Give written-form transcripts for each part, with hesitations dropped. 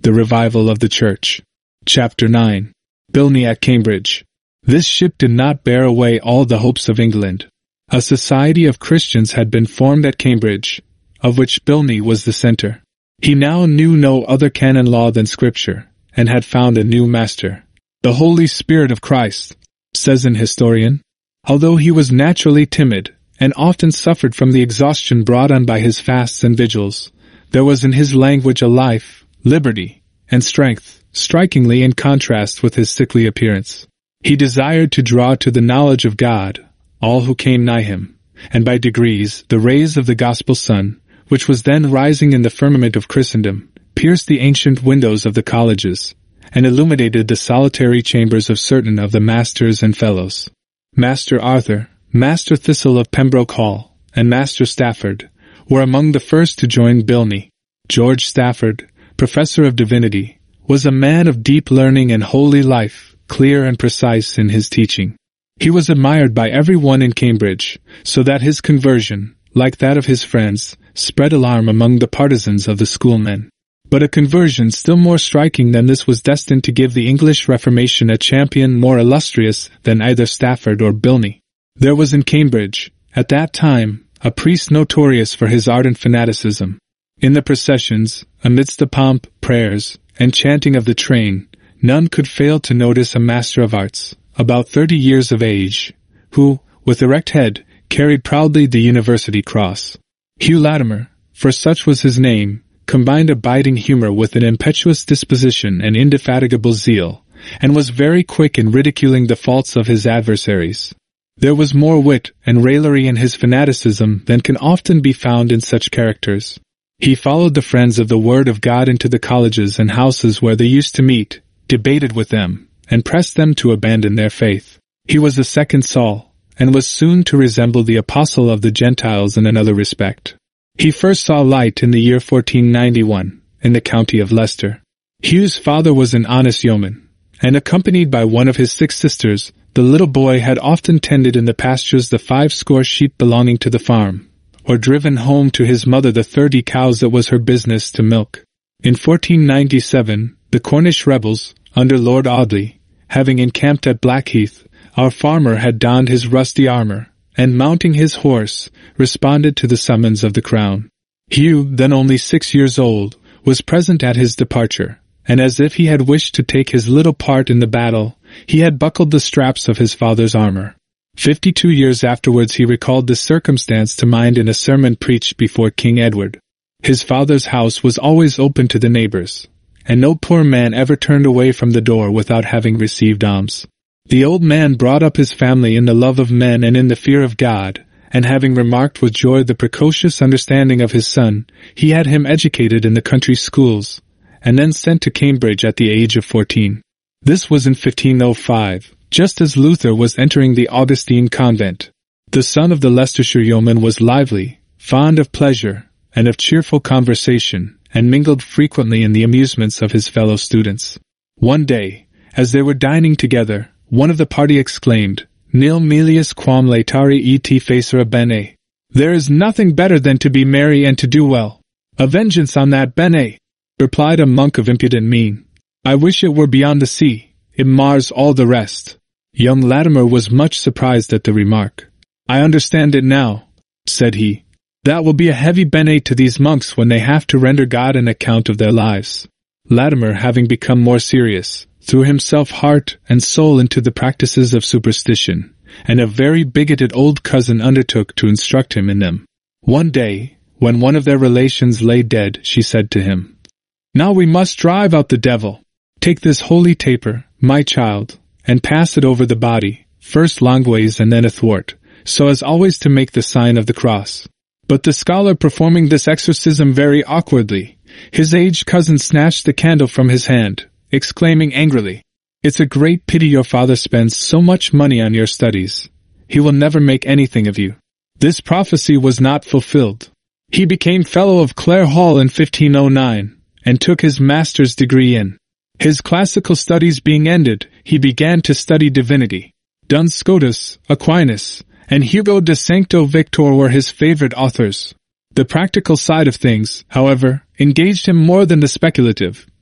The Revival of the Church. Chapter 9. Bilney at Cambridge. This ship did not bear away all the hopes of England. A society of Christians had been formed at Cambridge, of which Bilney was the center. He now knew no other canon law than Scripture, and had found a new master. The Holy Spirit of Christ, says an historian. Although he was naturally timid, and often suffered from the exhaustion brought on by his fasts and vigils, there was in his language a life, liberty, and strength, strikingly in contrast with his sickly appearance. He desired to draw to the knowledge of God all who came nigh him, and by degrees the rays of the gospel sun, which was then rising in the firmament of Christendom, pierced the ancient windows of the colleges, and illuminated the solitary chambers of certain of the masters and fellows. Master Arthur, Master Thistle of Pembroke Hall, and Master Stafford were among the first to join Bilney. George Stafford, Professor of Divinity, was a man of deep learning and holy life, clear and precise in his teaching. He was admired by everyone in Cambridge, so that his conversion, like that of his friends, spread alarm among the partisans of the schoolmen. But a conversion still more striking than this was destined to give the English Reformation a champion more illustrious than either Stafford or Bilney. There was in Cambridge, at that time, a priest notorious for his ardent fanaticism. In the processions, amidst the pomp, prayers, and chanting of the train, none could fail to notice a master of arts, about 30 years of age, who, with erect head, carried proudly the university cross. Hugh Latimer, for such was his name, combined a biting humor with an impetuous disposition and indefatigable zeal, and was very quick in ridiculing the faults of his adversaries. There was more wit and raillery in his fanaticism than can often be found in such characters. He followed the friends of the Word of God into the colleges and houses where they used to meet, debated with them, and pressed them to abandon their faith. He was a second Saul, and was soon to resemble the apostle of the Gentiles in another respect. He first saw light in the year 1491, in the county of Leicester. Hugh's father was an honest yeoman, and accompanied by one of his 6 sisters, the little boy had often tended in the pastures the 50 sheep belonging to the farm, or driven home to his mother the 30 cows that was her business to milk. In 1497, the Cornish rebels, under Lord Audley, having encamped at Blackheath, our farmer had donned his rusty armor, and mounting his horse, responded to the summons of the crown. Hugh, then only 6 years old, was present at his departure, and as if he had wished to take his little part in the battle, he had buckled the straps of his father's armor. 52 years afterwards he recalled this circumstance to mind in a sermon preached before King Edward. His father's house was always open to the neighbors, and no poor man ever turned away from the door without having received alms. The old man brought up his family in the love of men and in the fear of God, and having remarked with joy the precocious understanding of his son, he had him educated in the country schools, and then sent to Cambridge at the age of 14. This was in 1505, just as Luther was entering the Augustine convent. The son of the Leicestershire yeoman was lively, fond of pleasure, and of cheerful conversation, and mingled frequently in the amusements of his fellow students. One day, as they were dining together, one of the party exclaimed, "Nil melius quam laetari et facere bene." "There is nothing better than to be merry and to do well." "A vengeance on that bene," replied a monk of impudent mien. "I wish it were beyond the sea. It mars all the rest." Young Latimer was much surprised at the remark. "I understand it now," said he. "That will be a heavy bene to these monks when they have to render God an account of their lives." Latimer, having become more serious, threw himself heart and soul into the practices of superstition, and a very bigoted old cousin undertook to instruct him in them. One day, when one of their relations lay dead, she said to him, "Now we must drive out the devil. Take this holy taper, my child, and pass it over the body, first longways and then athwart, so as always to make the sign of the cross." But the scholar performing this exorcism very awkwardly, his aged cousin snatched the candle from his hand, exclaiming angrily, "It's a great pity your father spends so much money on your studies. He will never make anything of you." This prophecy was not fulfilled. He became Fellow of Clare Hall in 1509, and took his master's degree in. His classical studies being ended, he began to study divinity. Duns Scotus, Aquinas, and Hugo de Sancto Victor were his favorite authors. The practical side of things, however, engaged him more than the speculative,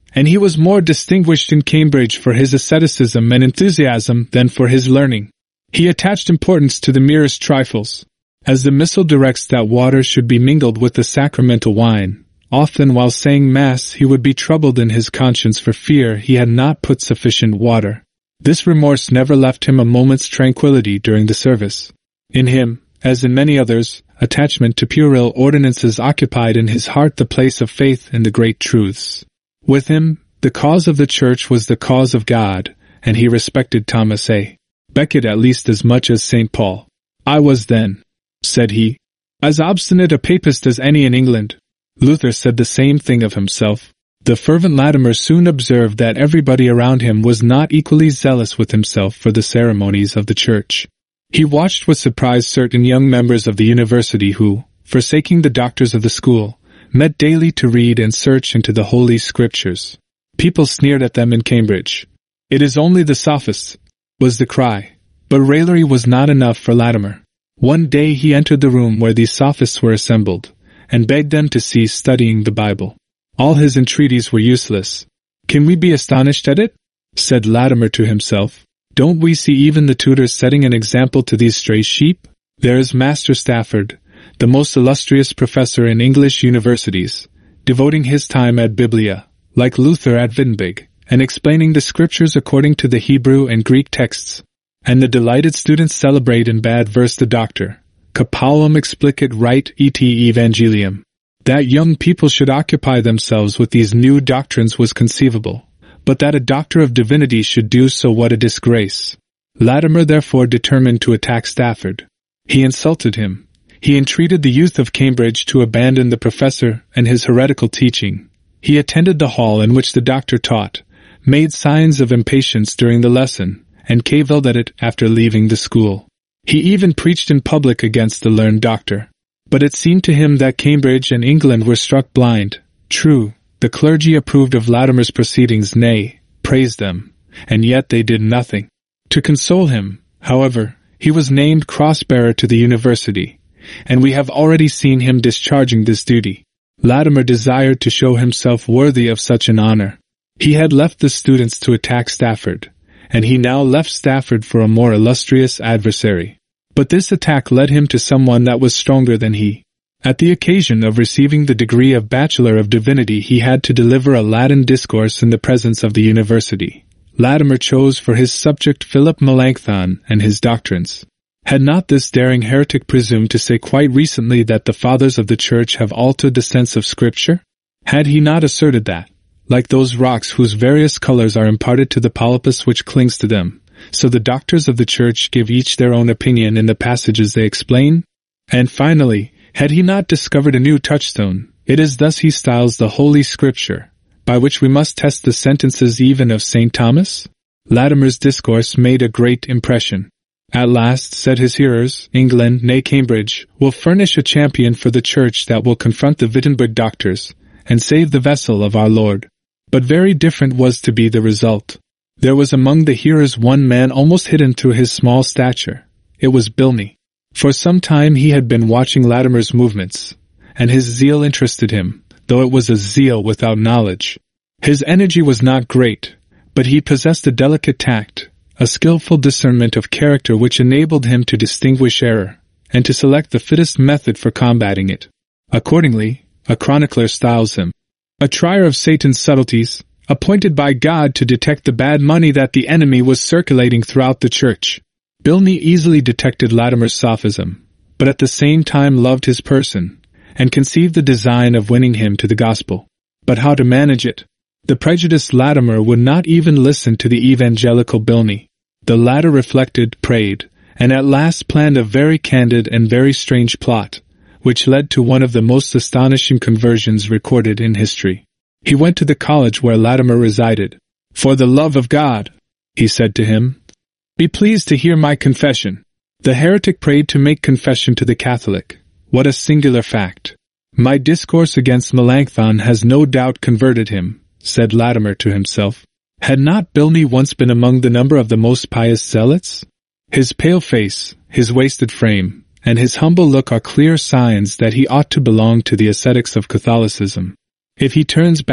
and he was more distinguished in Cambridge for his asceticism and enthusiasm than for his learning. He attached importance to the merest trifles. As the Missal directs that water should be mingled with the sacramental wine, often while saying Mass he would be troubled in his conscience for fear he had not put sufficient water. This remorse never left him a moment's tranquillity during the service. In him, as in many others, attachment to puerile ordinances occupied in his heart the place of faith in the great truths. With him, the cause of the Church was the cause of God, and he respected Thomas A. Becket at least as much as St. Paul. "I was then," said he, "as obstinate a papist as any in England." Luther said the same thing of himself. The fervent Latimer soon observed that everybody around him was not equally zealous with himself for the ceremonies of the Church. He watched with surprise certain young members of the university who, forsaking the doctors of the school, met daily to read and search into the Holy Scriptures. People sneered at them in Cambridge. "It is only the sophists," was the cry. But raillery was not enough for Latimer. One day he entered the room where these sophists were assembled, and begged them to cease studying the Bible. All his entreaties were useless. "Can we be astonished at it?" said Latimer to himself. "Don't we see even the tutors setting an example to these stray sheep? There is Master Stafford, the most illustrious professor in English universities, devoting his time at Biblia, like Luther at Wittenberg, and explaining the Scriptures according to the Hebrew and Greek texts. And the delighted students celebrate in bad verse the Doctor, Capellum explicit rite et Evangelium. That young people should occupy themselves with these new doctrines was conceivable, but that a doctor of divinity should do so, what a disgrace. Latimer therefore determined to attack Stafford. He insulted him. He entreated the youth of Cambridge to abandon the professor and his heretical teaching. He attended the hall in which the doctor taught, made signs of impatience during the lesson, and cavilled at it after leaving the school. He even preached in public against the learned doctor. But it seemed to him that Cambridge and England were struck blind. True, the clergy approved of Latimer's proceedings, nay, praised them, and yet they did nothing. To console him, however, he was named cross-bearer to the university, and we have already seen him discharging this duty. Latimer desired to show himself worthy of such an honor. He had left the students to attack Stafford, and he now left Stafford for a more illustrious adversary. But this attack led him to someone that was stronger than he. At the occasion of receiving the degree of Bachelor of Divinity, he had to deliver a Latin discourse in the presence of the university. Latimer chose for his subject Philip Melanchthon and his doctrines. Had not this daring heretic presumed to say quite recently that the fathers of the Church have altered the sense of Scripture? Had he not asserted that, like those rocks whose various colors are imparted to the polypus which clings to them, so the doctors of the Church give each their own opinion in the passages they explain? And finally, had he not discovered a new touchstone? It is thus he styles the Holy Scripture, by which we must test the sentences even of St. Thomas? Latimer's discourse made a great impression. At last, said his hearers, England, nay Cambridge, will furnish a champion for the Church that will confront the Wittenberg doctors, and save the vessel of our Lord. But very different was to be the result. There was among the hearers one man almost hidden through his small stature. It was Bilney. For some time he had been watching Latimer's movements, and his zeal interested him, though it was a zeal without knowledge. His energy was not great, but he possessed a delicate tact, a skillful discernment of character which enabled him to distinguish error, and to select the fittest method for combating it. Accordingly, a chronicler styles him a trier of Satan's subtleties, appointed by God to detect the bad money that the enemy was circulating throughout the Church. Bilney easily detected Latimer's sophism, but at the same time loved his person, and conceived the design of winning him to the gospel. But how to manage it? The prejudiced Latimer would not even listen to the evangelical Bilney. The latter reflected, prayed, and at last planned a very candid and very strange plot, which led to one of the most astonishing conversions recorded in history. He went to the college where Latimer resided. "For the love of God," he said to him, "be pleased to hear my confession." The heretic prayed to make confession to the Catholic. What a singular fact! "My discourse against Melanchthon has no doubt converted him," said Latimer to himself. Had not Bilney once been among the number of the most pious zealots? His pale face, his wasted frame, and his humble look are clear signs that he ought to belong to the ascetics of Catholicism. If he turns back,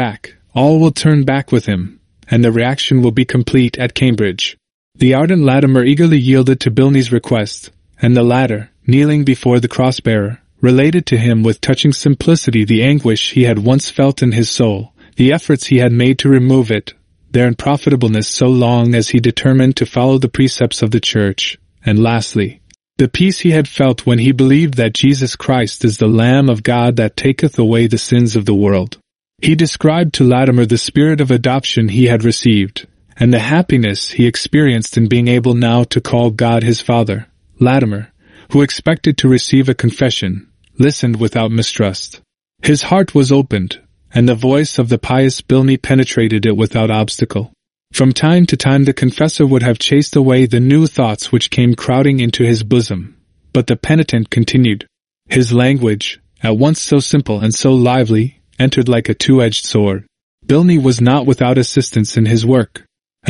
all will turn back with him, and the reaction will be complete at Cambridge. The ardent Latimer eagerly yielded to Bilney's request, and the latter, kneeling before the cross-bearer, related to him with touching simplicity the anguish he had once felt in his soul, the efforts he had made to remove it, their unprofitableness so long as he determined to follow the precepts of the Church, and lastly, the peace he had felt when he believed that Jesus Christ is the Lamb of God that taketh away the sins of the world. He described to Latimer the spirit of adoption he had received, and the happiness he experienced in being able now to call God his Father. Latimer, who expected to receive a confession, listened without mistrust. His heart was opened, and the voice of the pious Bilney penetrated it without obstacle. From time to time the confessor would have chased away the new thoughts which came crowding into his bosom, but the penitent continued. His language, at once so simple and so lively, entered like a two-edged sword. Bilney was not without assistance in his work.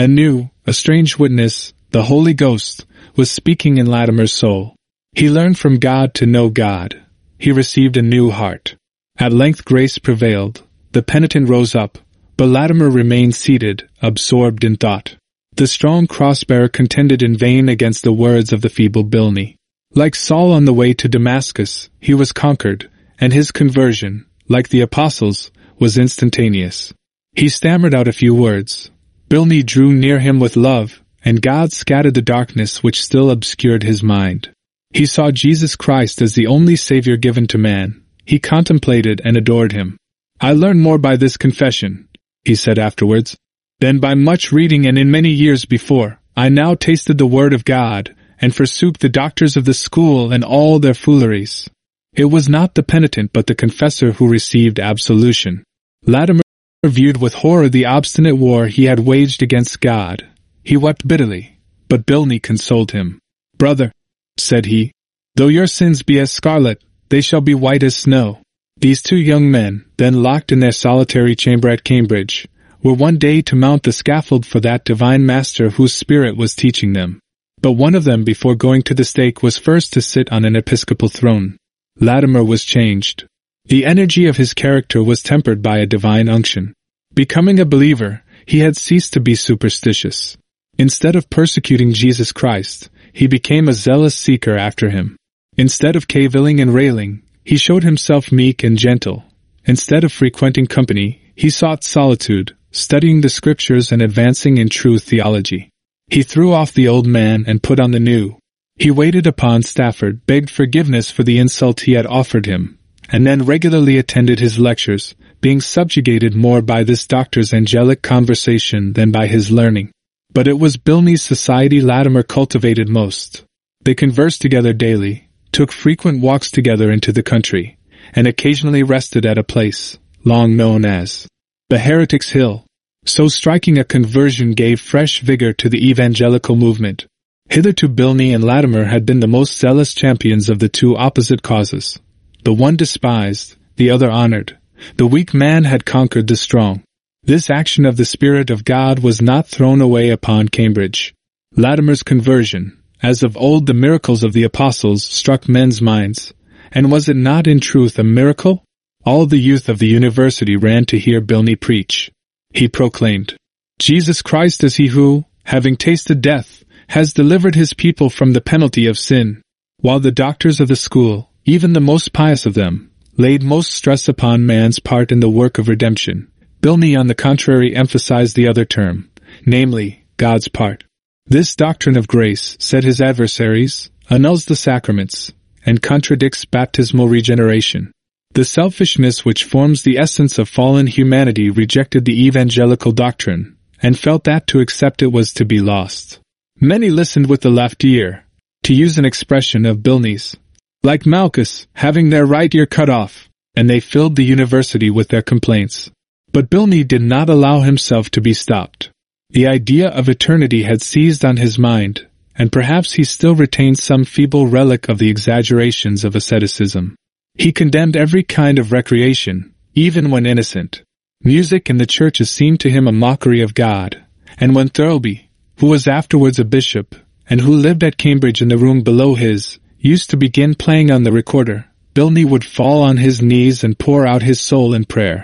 A strange witness, the Holy Ghost, was speaking in Latimer's soul. He learned from God to know God. He received a new heart. At length grace prevailed. The penitent rose up, but Latimer remained seated, absorbed in thought. The strong cross-bearer contended in vain against the words of the feeble Bilney. Like Saul on the way to Damascus, he was conquered, and his conversion, like the apostles, was instantaneous. He stammered out a few words. Bilney drew near him with love, and God scattered the darkness which still obscured his mind. He saw Jesus Christ as the only Savior given to man. He contemplated and adored him. "I learned more by this confession," he said afterwards, "than by much reading, and in many years before. I now tasted the word of God, and forsook the doctors of the school and all their fooleries." It was not the penitent but the confessor who received absolution. Latimer viewed with horror the obstinate war he had waged against God. He wept bitterly, but Bilney consoled him. "Brother," said he, "though your sins be as scarlet, they shall be white as snow." These two young men, then locked in their solitary chamber at Cambridge, were one day to mount the scaffold for that divine master whose spirit was teaching them. But one of them before going to the stake was first to sit on an episcopal throne. Latimer was changed. The energy of his character was tempered by a divine unction. Becoming a believer, he had ceased to be superstitious. Instead of persecuting Jesus Christ, he became a zealous seeker after him. Instead of cavilling and railing, he showed himself meek and gentle. Instead of frequenting company, he sought solitude, studying the Scriptures and advancing in true theology. He threw off the old man and put on the new. He waited upon Stafford, begged forgiveness for the insult he had offered him, and then regularly attended his lectures, being subjugated more by this doctor's angelic conversation than by his learning. But it was Bilney's society Latimer cultivated most. They conversed together daily, took frequent walks together into the country, and occasionally rested at a place, long known as the Heretic's Hill. So striking a conversion gave fresh vigor to the evangelical movement. Hitherto Bilney and Latimer had been the most zealous champions of the two opposite causes. The one despised, the other honored. The weak man had conquered the strong. This action of the Spirit of God was not thrown away upon Cambridge. Latimer's conversion, as of old the miracles of the apostles, struck men's minds. And was it not in truth a miracle? All the youth of the university ran to hear Bilney preach. He proclaimed, "Jesus Christ is he who, having tasted death, has delivered his people from the penalty of sin." While the doctors of the school, even the most pious of them, laid most stress upon man's part in the work of redemption, Bilney on the contrary emphasized the other term, namely, God's part. This doctrine of grace, said his adversaries, annuls the sacraments, and contradicts baptismal regeneration. The selfishness which forms the essence of fallen humanity rejected the evangelical doctrine, and felt that to accept it was to be lost. Many listened with the left ear, to use an expression of Bilney's, like Malchus, having their right ear cut off, and they filled the university with their complaints. But Bilney did not allow himself to be stopped. The idea of eternity had seized on his mind, and perhaps he still retained some feeble relic of the exaggerations of asceticism. He condemned every kind of recreation, even when innocent. Music in the churches seemed to him a mockery of God, and when Thirlby, who was afterwards a bishop, and who lived at Cambridge in the room below his, used to begin playing on the recorder, Bilney would fall on his knees and pour out his soul in prayer.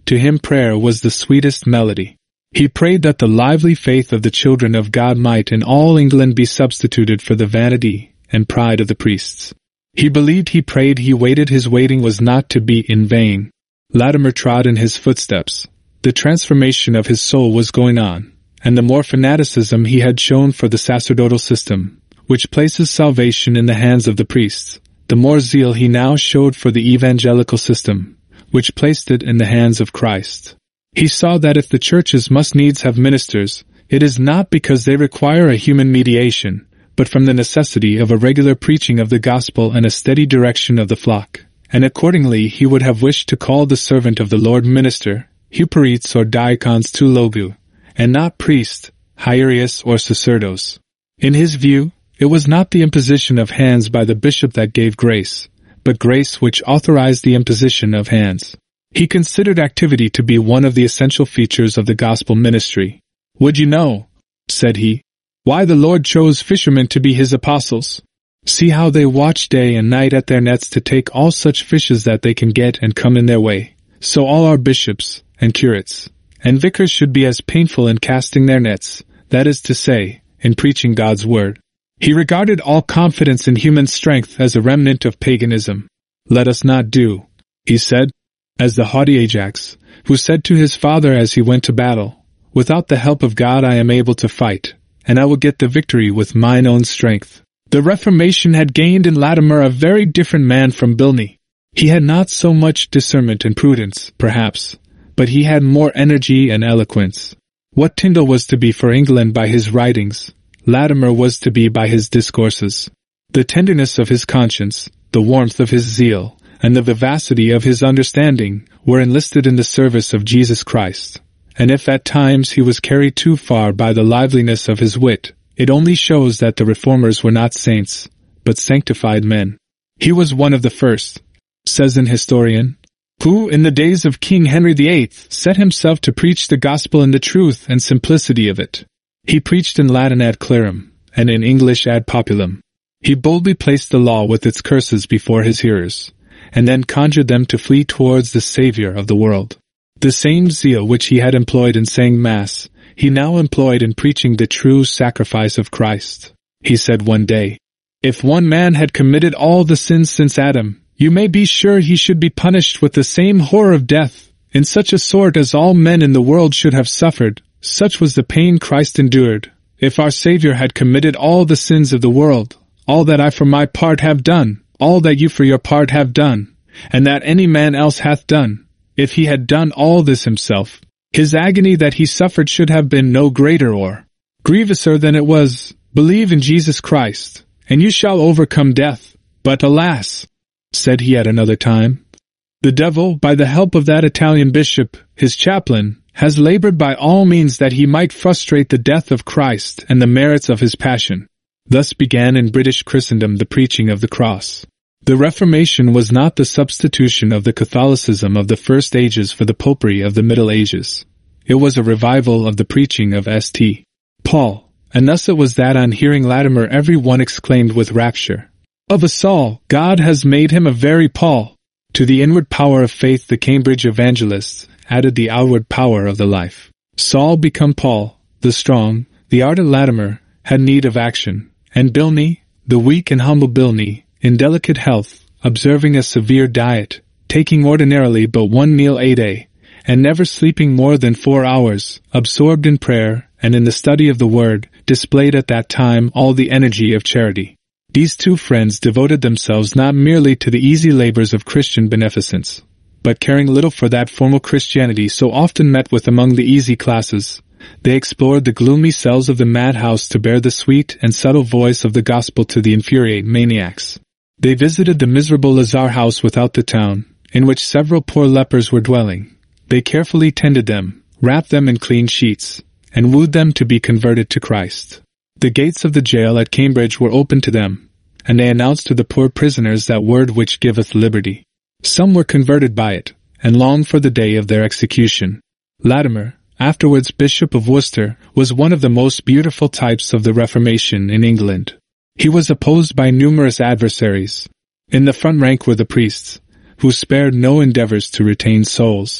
To him prayer was the sweetest melody. He prayed that the lively faith of the children of God might in all England be substituted for the vanity and pride of the priests. He believed, he prayed, he waited, his waiting was not to be in vain. Latimer trod in his footsteps. The transformation of his soul was going on, and the more fanaticism he had shown for the sacerdotal system, which places salvation in the hands of the priests, the more zeal he now showed for the evangelical system, which placed it in the hands of Christ. He saw that if the churches must needs have ministers, it is not because they require a human mediation, but from the necessity of a regular preaching of the gospel and a steady direction of the flock, and accordingly he would have wished to call the servant of the Lord minister, Hyporetes or diakons tou logu, and not priest, hiereus or sacerdos. In his view, it was not the imposition of hands by the bishop that gave grace, but grace which authorized the imposition of hands. He considered activity to be one of the essential features of the gospel ministry. "Would you know," said he, "why the Lord chose fishermen to be his apostles? See how they watch day and night at their nets to take all such fishes that they can get and come in their way. So all our bishops, and curates, and vicars should be as painful in casting their nets, that is to say, in preaching God's word." He regarded all confidence in human strength as a remnant of paganism. "Let us not do," he said, as the haughty Ajax, who said to his father as he went to battle, "Without the help of God I am able to fight, and I will get the victory with mine own strength." The Reformation had gained in Latimer a very different man from Bilney. He had not so much discernment and prudence, perhaps, but he had more energy and eloquence. What Tyndale was to be for England by his writings, Latimer was to be by his discourses. The tenderness of his conscience, the warmth of his zeal, and the vivacity of his understanding were enlisted in the service of Jesus Christ, and if at times he was carried too far by the liveliness of his wit, it only shows that the reformers were not saints, but sanctified men. He was one of the first, says an historian, who, in the days of King Henry VIII, set himself to preach the gospel in the truth and simplicity of it. He preached in Latin ad clarum, and in English ad populum. He boldly placed the law with its curses before his hearers, and then conjured them to flee towards the Savior of the world. The same zeal which he had employed in saying Mass, he now employed in preaching the true sacrifice of Christ. He said one day, "If one man had committed all the sins since Adam, you may be sure he should be punished with the same horror of death, in such a sort as all men in the world should have suffered. Such was the pain Christ endured. If our Savior had committed all the sins of the world, all that I for my part have done, all that you for your part have done, and that any man else hath done, if he had done all this himself, his agony that he suffered should have been no greater or grievuser than it was. Believe in Jesus Christ, and you shall overcome death. But alas," said he at another time, "the devil, by the help of that Italian bishop, his chaplain, has labored by all means that he might frustrate the death of Christ and the merits of his passion." Thus began in British Christendom the preaching of the cross. The Reformation was not the substitution of the Catholicism of the first ages for the popery of the Middle Ages. It was a revival of the preaching of St. Paul, and thus it was that on hearing Latimer every one exclaimed with rapture, "Of a Saul, God has made him a very Paul." To the inward power of faith the Cambridge evangelists added the outward power of the life. Saul become Paul, the strong, the ardent Latimer, had need of action, and Bilney, the weak and humble Bilney, in delicate health, observing a severe diet, taking ordinarily but one meal a day, and never sleeping more than 4 hours, absorbed in prayer and in the study of the Word, displayed at that time all the energy of charity. These two friends devoted themselves not merely to the easy labors of Christian beneficence, but caring little for that formal Christianity so often met with among the easy classes, they explored the gloomy cells of the madhouse to bear the sweet and subtle voice of the gospel to the infuriate maniacs. They visited the miserable Lazar house without the town, in which several poor lepers were dwelling. They carefully tended them, wrapped them in clean sheets, and wooed them to be converted to Christ. The gates of the jail at Cambridge were opened to them, and they announced to the poor prisoners that word which giveth liberty. Some were converted by it, and longed for the day of their execution. Latimer, afterwards Bishop of Worcester, was one of the most beautiful types of the Reformation in England. He was opposed by numerous adversaries. In the front rank were the priests, who spared no endeavors to retain souls.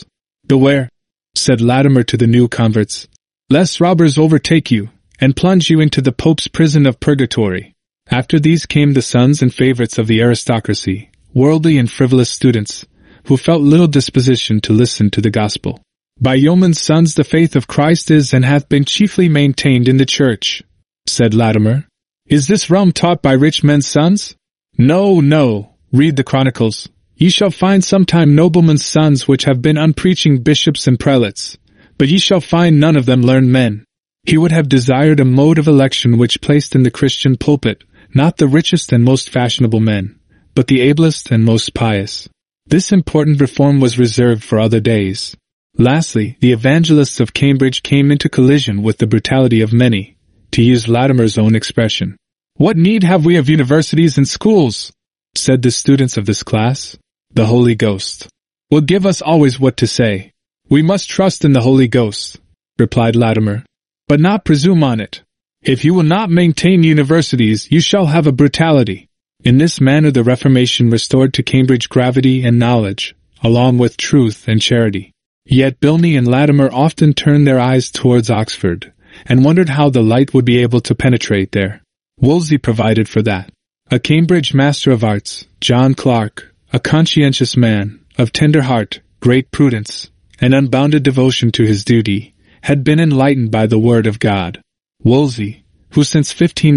"Beware," said Latimer to the new converts, "lest robbers overtake you, and plunge you into the Pope's prison of purgatory." After these came the sons and favorites of the aristocracy, worldly and frivolous students, who felt little disposition to listen to the gospel. "By yeomen's sons the faith of Christ is and hath been chiefly maintained in the church," said Latimer. "Is this realm taught by rich men's sons? No, no, read the Chronicles. Ye shall find sometime noblemen's sons which have been unpreaching bishops and prelates, but ye shall find none of them learned men." He would have desired a mode of election which placed in the Christian pulpit not the richest and most fashionable men, but the ablest and most pious. This important reform was reserved for other days. Lastly, the evangelists of Cambridge came into collision with the brutality of many, to use Latimer's own expression. "What need have we of universities and schools?" said the students of this class. "The Holy Ghost will give us always what to say. We must trust in the Holy Ghost," replied Latimer, "but not presume on it. If you will not maintain universities, you shall have a brutality." In this manner the Reformation restored to Cambridge gravity and knowledge, along with truth and charity. Yet Bilney and Latimer often turned their eyes towards Oxford, and wondered how the light would be able to penetrate there. Wolsey provided for that. A Cambridge Master of Arts, John Clarke, a conscientious man, of tender heart, great prudence, and unbounded devotion to his duty, had been enlightened by the Word of God. Wolsey, who since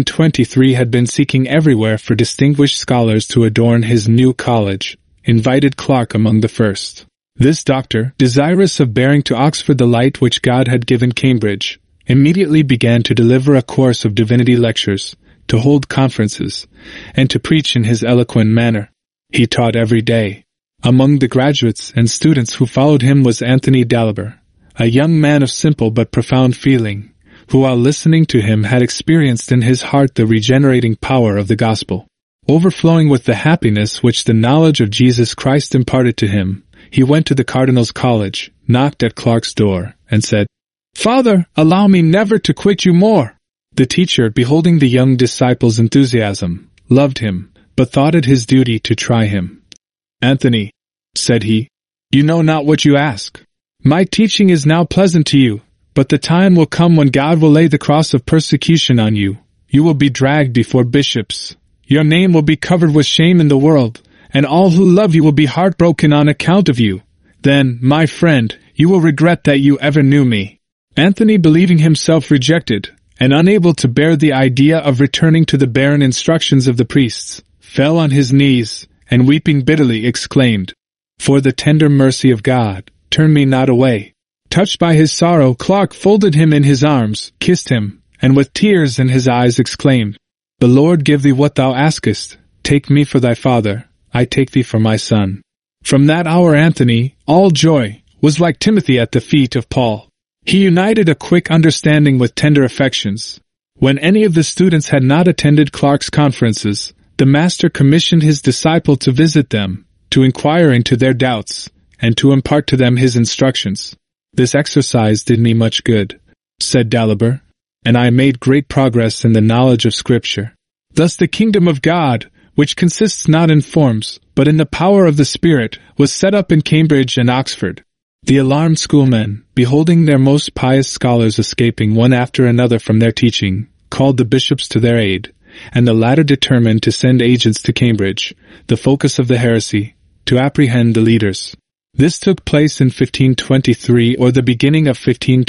1523 had been seeking everywhere for distinguished scholars to adorn his new college, invited Clarke among the first. This doctor, desirous of bearing to Oxford the light which God had given Cambridge, immediately began to deliver a course of divinity lectures, to hold conferences, and to preach in his eloquent manner. He taught every day. Among the graduates and students who followed him was Anthony Daliber, a young man of simple but profound feeling, who while listening to him had experienced in his heart the regenerating power of the gospel. Overflowing with the happiness which the knowledge of Jesus Christ imparted to him, he went to the Cardinal's College, knocked at Clarke's door, and said, "Father, allow me never to quit you more." The teacher, beholding the young disciple's enthusiasm, loved him, but thought it his duty to try him. "Anthony," said he, "you know not what you ask. My teaching is now pleasant to you, but the time will come when God will lay the cross of persecution on you. You will be dragged before bishops. Your name will be covered with shame in the world, and all who love you will be heartbroken on account of you. Then, my friend, you will regret that you ever knew me." Anthony, believing himself rejected, and unable to bear the idea of returning to the barren instructions of the priests, fell on his knees, and weeping bitterly exclaimed, "For the tender mercy of God, turn me not away." Touched by his sorrow, Clarke folded him in his arms, kissed him, and with tears in his eyes exclaimed, "The Lord give thee what thou askest. Take me for thy father, I take thee for my son." From that hour Anthony, all joy, was like Timothy at the feet of Paul. He united a quick understanding with tender affections. When any of the students had not attended Clarke's conferences, the master commissioned his disciple to visit them, to inquire into their doubts, and to impart to them his instructions. "This exercise did me much good," said Daliber, "and I made great progress in the knowledge of Scripture." Thus the kingdom of God, which consists not in forms, but in the power of the Spirit, was set up in Cambridge and Oxford. The alarmed schoolmen, beholding their most pious scholars escaping one after another from their teaching, called the bishops to their aid, and the latter determined to send agents to Cambridge, the focus of the heresy, to apprehend the leaders. This took place in 1523 or the beginning of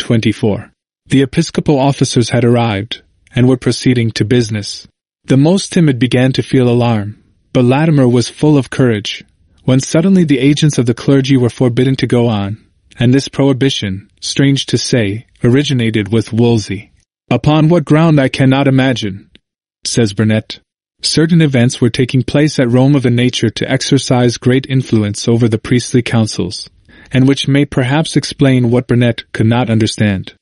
1524. The episcopal officers had arrived, and were proceeding to business. The most timid began to feel alarm, but Latimer was full of courage, when suddenly the agents of the clergy were forbidden to go on, and this prohibition, strange to say, originated with Wolsey. "Upon what ground I cannot imagine," says Burnet. Certain events were taking place at Rome of a nature to exercise great influence over the priestly councils, and which may perhaps explain what Burnet could not understand.